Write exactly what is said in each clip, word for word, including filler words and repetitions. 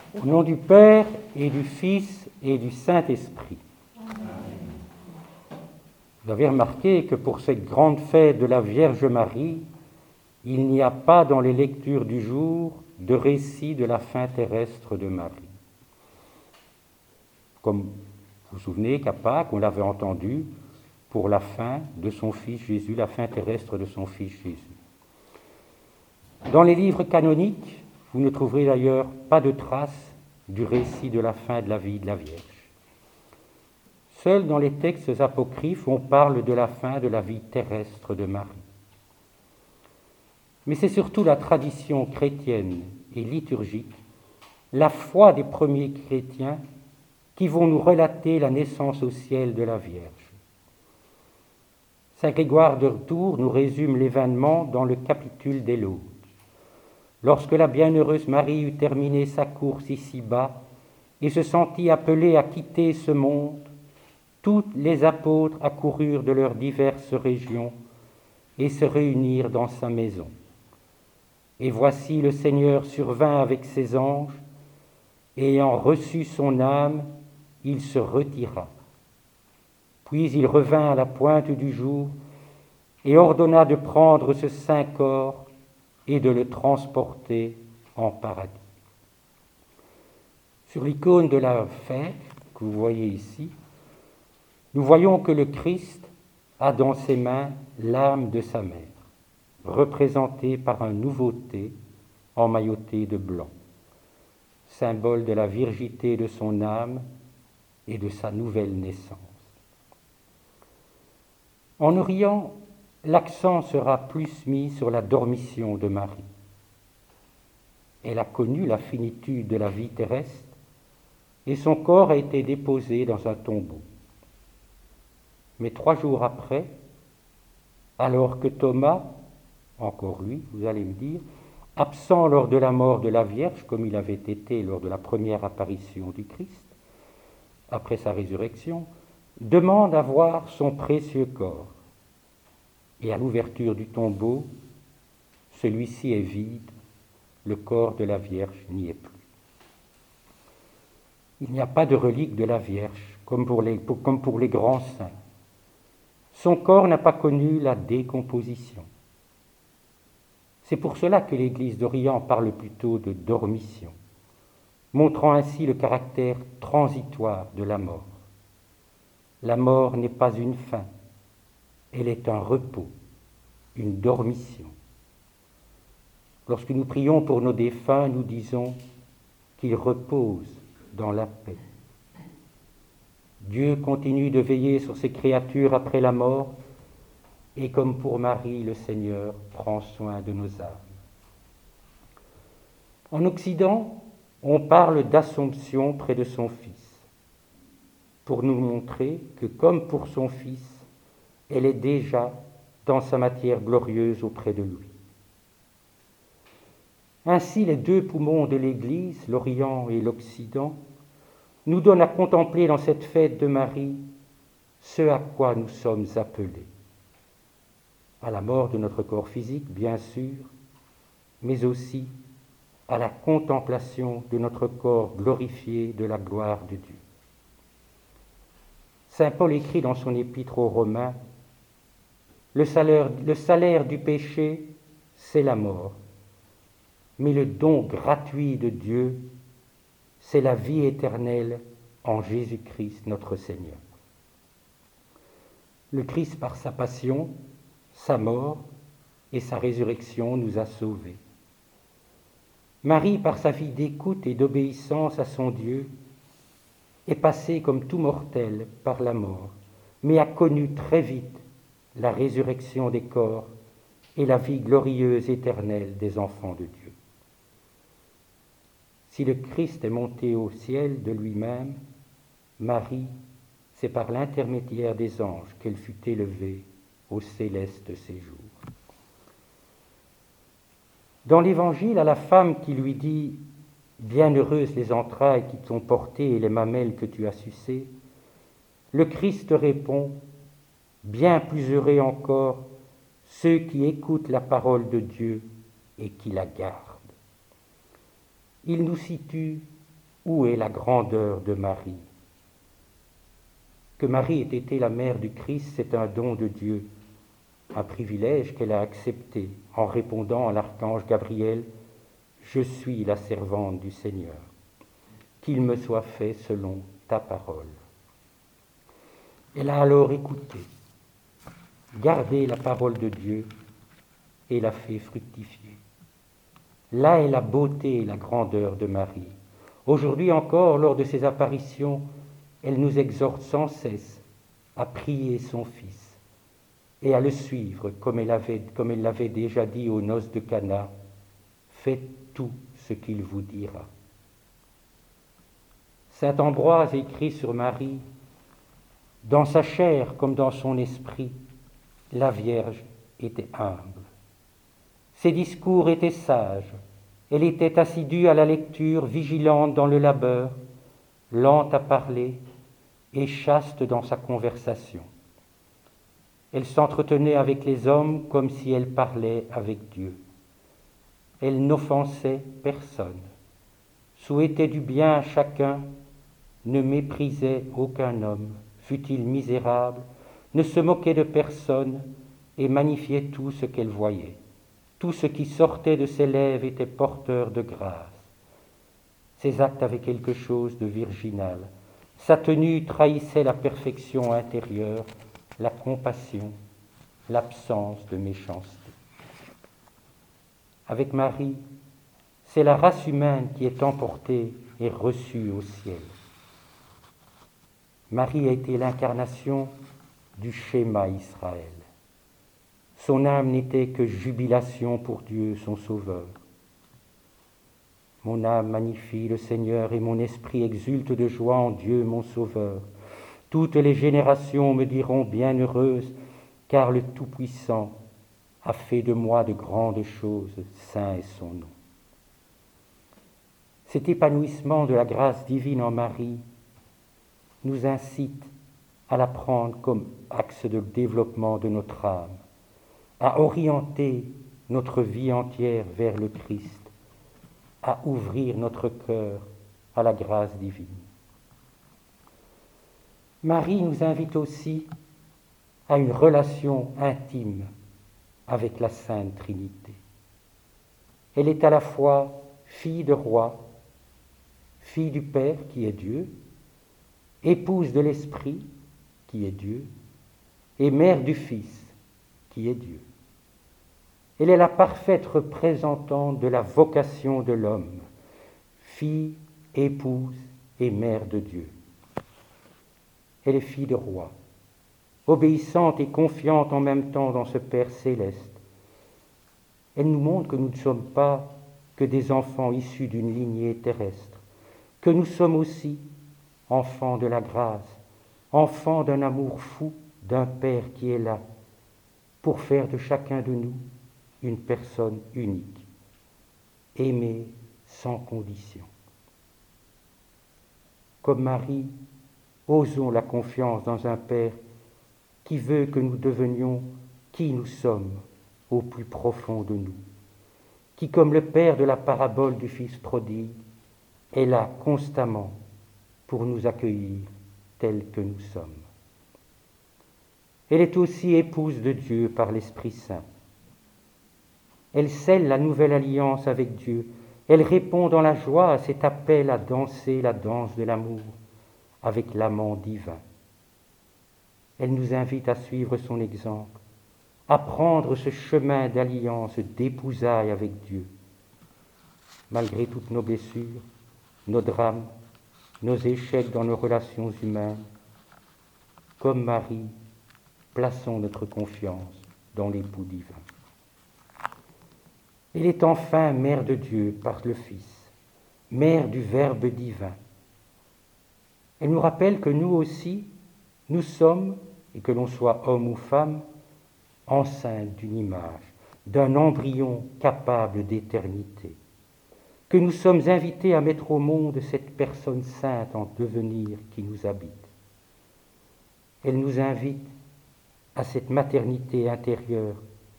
Au nom du Père et du Fils et du Saint-Esprit. Vous avez remarqué que pour cette grande fête de la Vierge Marie, il n'y a pas dans les lectures du jour de récit de la fin terrestre de Marie. Comme vous vous souvenez qu'à Pâques, on l'avait entendu pour la fin de son Fils Jésus, la fin terrestre de son Fils Jésus. Dans les livres canoniques, vous ne trouverez d'ailleurs pas de traces du récit de la fin de la vie de la Vierge. Seul dans les textes apocryphes, on parle de la fin de la vie terrestre de Marie. Mais c'est surtout la tradition chrétienne et liturgique, la foi des premiers chrétiens, qui vont nous relater la naissance au ciel de la Vierge. Saint Grégoire de Tours nous résume l'événement dans le capitule des Laudes. Lorsque la bienheureuse Marie eut terminé sa course ici-bas et se sentit appelée à quitter ce monde, tous les apôtres accoururent de leurs diverses régions et se réunirent dans sa maison. Et voici le Seigneur survint avec ses anges, et ayant reçu son âme, il se retira. Puis il revint à la pointe du jour et ordonna de prendre ce saint corps et de le transporter en paradis. Sur l'icône de la fête que vous voyez ici, nous voyons que le Christ a dans ses mains l'âme de sa mère, représentée par un nouveau-né emmailloté de blanc, symbole de la virginité de son âme et de sa nouvelle naissance. En Orient, l'accent sera plus mis sur la dormition de Marie. Elle a connu la finitude de la vie terrestre et son corps a été déposé dans un tombeau. Mais trois jours après, alors que Thomas, encore lui, vous allez me dire, absent lors de la mort de la Vierge, comme il avait été lors de la première apparition du Christ, après sa résurrection, demande à voir son précieux corps. Et à l'ouverture du tombeau, celui-ci est vide, le corps de la Vierge n'y est plus. Il n'y a pas de relique de la Vierge, comme pour les, pour, comme pour les grands saints. Son corps n'a pas connu la décomposition. C'est pour cela que l'Église d'Orient parle plutôt de dormition, montrant ainsi le caractère transitoire de la mort. La mort n'est pas une fin, elle est un repos, une dormition. Lorsque nous prions pour nos défunts, nous disons qu'ils reposent dans la paix. Dieu continue de veiller sur ses créatures après la mort, et comme pour Marie, le Seigneur prend soin de nos âmes. En Occident, on parle d'Assomption près de son Fils, pour nous montrer que, comme pour son Fils, elle est déjà dans sa matière glorieuse auprès de lui. Ainsi, les deux poumons de l'Église, l'Orient et l'Occident, nous donnent à contempler dans cette fête de Marie ce à quoi nous sommes appelés. À la mort de notre corps physique, bien sûr, mais aussi à la contemplation de notre corps glorifié de la gloire de Dieu. Saint Paul écrit dans son épître aux Romains, le salaire, le salaire du péché, c'est la mort, mais le don gratuit de Dieu, c'est la vie éternelle en Jésus-Christ notre Seigneur. Le Christ, par sa passion, sa mort et sa résurrection, nous a sauvés. Marie, par sa vie d'écoute et d'obéissance à son Dieu, est passée comme tout mortel par la mort, mais a connu très vite la résurrection des corps et la vie glorieuse éternelle des enfants de Dieu. Si le Christ est monté au ciel de lui-même, Marie, c'est par l'intermédiaire des anges qu'elle fut élevée au céleste séjour. Dans l'Évangile, à la femme qui lui dit « Bienheureuses les entrailles qui t'ont porté et les mamelles que tu as sucées », le Christ répond « Bien plus heureux encore ceux qui écoutent la parole de Dieu et qui la gardent. » Il nous situe où est la grandeur de Marie? Que Marie ait été la mère du Christ, c'est un don de Dieu, un privilège qu'elle a accepté en répondant à l'archange Gabriel « Je suis la servante du Seigneur, qu'il me soit fait selon ta parole. » Elle a alors écouté, gardé la parole de Dieu et l'a fait fructifier. Là est la beauté et la grandeur de Marie. Aujourd'hui encore, lors de ses apparitions, elle nous exhorte sans cesse à prier son Fils et à le suivre comme elle avait, comme elle l'avait déjà dit aux noces de Cana. Faites tout ce qu'il vous dira. Saint Ambroise écrit sur Marie, dans sa chair comme dans son esprit, la Vierge était humble. Ses discours étaient sages. Elle était assidue à la lecture, vigilante dans le labeur, lente à parler et chaste dans sa conversation. Elle s'entretenait avec les hommes comme si elle parlait avec Dieu. Elle n'offensait personne, souhaitait du bien à chacun, ne méprisait aucun homme, fût-il misérable, ne se moquait de personne et magnifiait tout ce qu'elle voyait. Tout ce qui sortait de ses lèvres était porteur de grâce. Ses actes avaient quelque chose de virginal. Sa tenue trahissait la perfection intérieure, la compassion, l'absence de méchanceté. Avec Marie, c'est la race humaine qui est emportée et reçue au ciel. Marie a été l'incarnation du schéma Israël. Son âme n'était que jubilation pour Dieu, son Sauveur. Mon âme magnifie le Seigneur et mon esprit exulte de joie en Dieu, mon Sauveur. Toutes les générations me diront bienheureuse, car le Tout-Puissant a fait de moi de grandes choses, saint est son nom. Cet épanouissement de la grâce divine en Marie nous incite à la prendre comme axe de développement de notre âme, à orienter notre vie entière vers le Christ, à ouvrir notre cœur à la grâce divine. Marie nous invite aussi à une relation intime avec la Sainte Trinité. Elle est à la fois fille de roi, fille du Père qui est Dieu, épouse de l'Esprit qui est Dieu, et mère du Fils qui est Dieu. Elle est la parfaite représentante de la vocation de l'homme, fille, épouse et mère de Dieu. Elle est fille de roi, obéissante et confiante en même temps dans ce Père céleste. Elle nous montre que nous ne sommes pas que des enfants issus d'une lignée terrestre, que nous sommes aussi enfants de la grâce, enfants d'un amour fou d'un Père qui est là, pour faire de chacun de nous une personne unique, aimée sans condition. Comme Marie, osons la confiance dans un Père qui veut que nous devenions qui nous sommes au plus profond de nous, qui, comme le Père de la parabole du Fils prodigue, est là constamment pour nous accueillir tels que nous sommes. Elle est aussi épouse de Dieu par l'Esprit Saint. Elle scelle la nouvelle alliance avec Dieu. Elle répond dans la joie à cet appel à danser la danse de l'amour avec l'amant divin. Elle nous invite à suivre son exemple, à prendre ce chemin d'alliance, d'épousailles avec Dieu. Malgré toutes nos blessures, nos drames, nos échecs dans nos relations humaines, comme Marie, plaçons notre confiance dans l'époux divin. Elle est enfin mère de Dieu par le Fils, mère du Verbe divin. Elle nous rappelle que nous aussi, nous sommes, et que l'on soit homme ou femme, enceintes d'une image, d'un embryon capable d'éternité, que nous sommes invités à mettre au monde cette personne sainte en devenir qui nous habite. Elle nous invite à cette maternité intérieure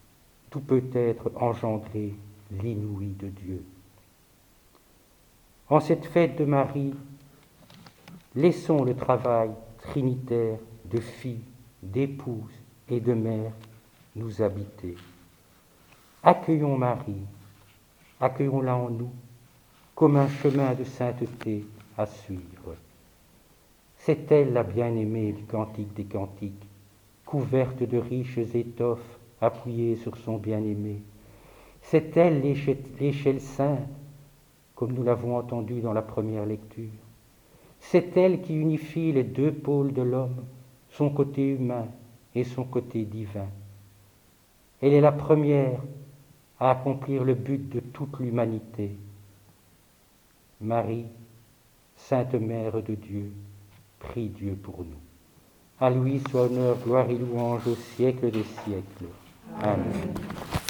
d'où peut être engendré l'inouï de Dieu. En cette fête de Marie, laissons le travail trinitaire de fille, d'épouse et de mère nous habiter. Accueillons Marie, accueillons-la en nous comme un chemin de sainteté à suivre. C'est elle la bien-aimée du Cantique des Cantiques, couverte de riches étoffes appuyée sur son bien-aimé. C'est elle l'échelle sainte, comme nous l'avons entendu dans la première lecture. C'est elle qui unifie les deux pôles de l'homme, son côté humain et son côté divin. Elle est la première à accomplir le but de toute l'humanité. Marie, Sainte Mère de Dieu, prie Dieu pour nous. À lui soit honneur, gloire et louange au siècle des siècles. Amen.